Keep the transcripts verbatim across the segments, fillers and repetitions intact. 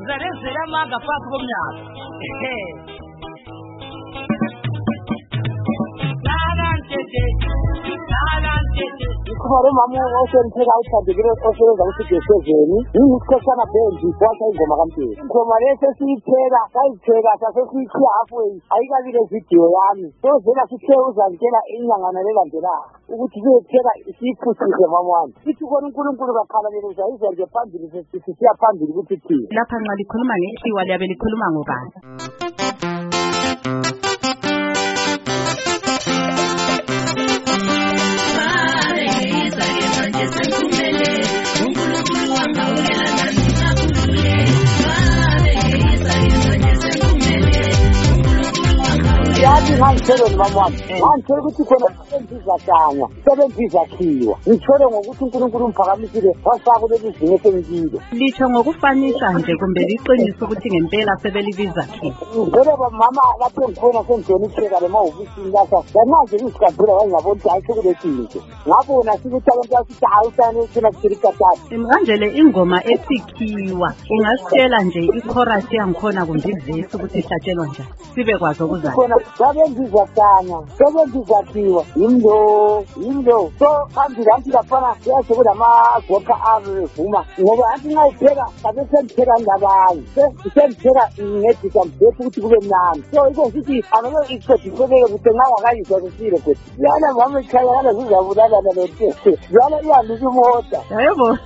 zarezera maga patu bomyaka ehe narantete narantete ikubare mamu ose ntera utadegere ose ngabusigezeni nitwe sana benzi kwasa ingoma kampira ngoma lese sitera sayitera sase sikhya halfway ayikabile video yami sozela sithe uzangena inyangana lelandela ukuthi kuyothela isiphusise mamwami sithi kona uNkulunkulu bakhalalele uzayizwa nje phambili sesiya phambili ukuthi thina lapha nxa likhuluma ngethiwa liyabe likhuluma ngobani yathi ngangitshelo mamwami ngangitshelo ukuthi khona senzizakanya sebenzizakhiwa ngitshelo ngokuthi uNkulunkulu umphakamisile wasaka leli zinto esengikilo litsho ngokufanisa nje kumbe liqiniso ukuthi ngempela sebelibizakhiwa ngibele mama lapho ngikhona sengijona ipheka lemahofisini lapha yanaze isikabhula wangabona ukuthi ayikho kulesinto ngabona sikuthi abantu basithi awusane ukufuna kuthirika tatha imkanjele ingoma esikhiwa ungasitshela nje ichorus yangikhona kumbe ivesi ukuthi ihlatshelwa njani sibe kwazi ukuzana sabenzizakanya sebenzizakhiwa yimlo yimlo so phambili anti lafana yazi kulamagokha avuma ngoba anti ngayipheka kabe sengipheka ngabanye sengipheka ngedisa mbethu ukuthi kube mnandi so iko sithi anobe iqediseke ukuthi ngawakayizwa kusile kuthi yana mama ikhaya yana zizabulala nalento yana iyalika imota yebo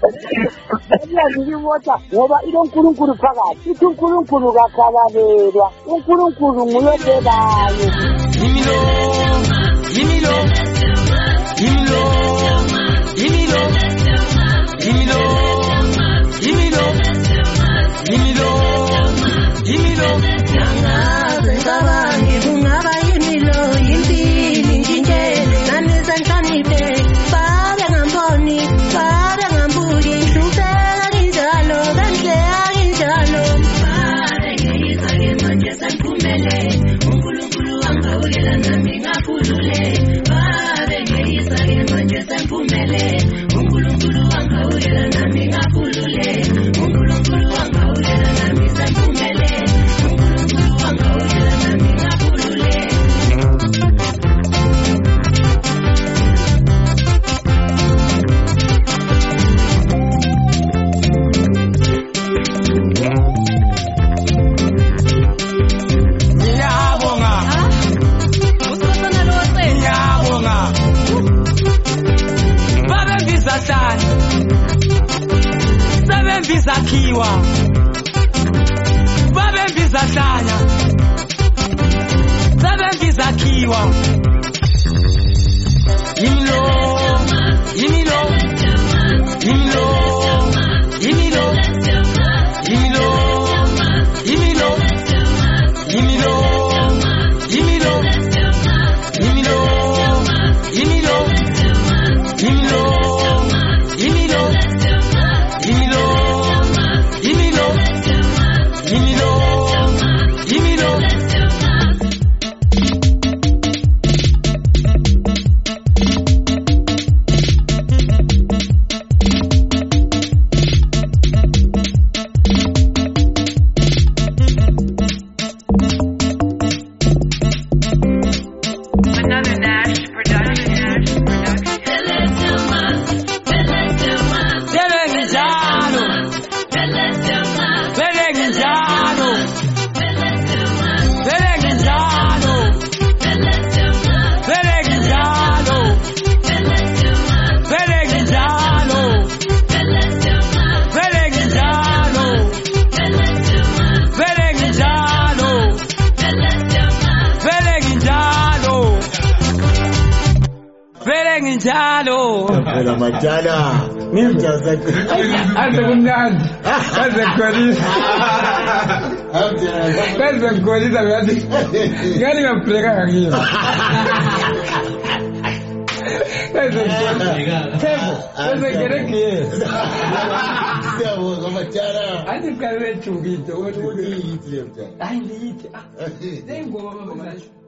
iyalika imota ngoba ilonkulunkulu phakathi ithi uNkulunkulu kakhalalelwa uNkulunkulu nguyodelayo imilo imilo imilo imilo imilo imilo imilo imilo nangaze ngabangi kungaba imilo impini njinjele nanisa nkaniphe babe ngamboni babe ngambuki hlupheka kinjalo kanhle akinjalo babe ngiyizake manje sangiphumele uNkulunkulu wangawulela nami ngakhulule babe ngiyizake manje sangiphumele uNkulunkulu wangawulela nami ngakhulule uNkulunkulu wangawulela nami sangiphumele uNkulunkulu wangawulela nami ngakhulule Sebenzizakhiwa babembizadlanya sebenzizakhiwa imlo imilo imlo imilo imilo imilo imilo imilo imilo imilo imilo imilo imilo imilo imilo imilo Another Nash production. njalo phela majala ngijaza ase kumnandi ase kolisa ase kolisa ngathi ngani ngabreka ngakini ase kolisa tebo ase gereke siyabonga majala athi kale thungito ukuthi yithi le mjala hayi ndiyithi ah ngoma baba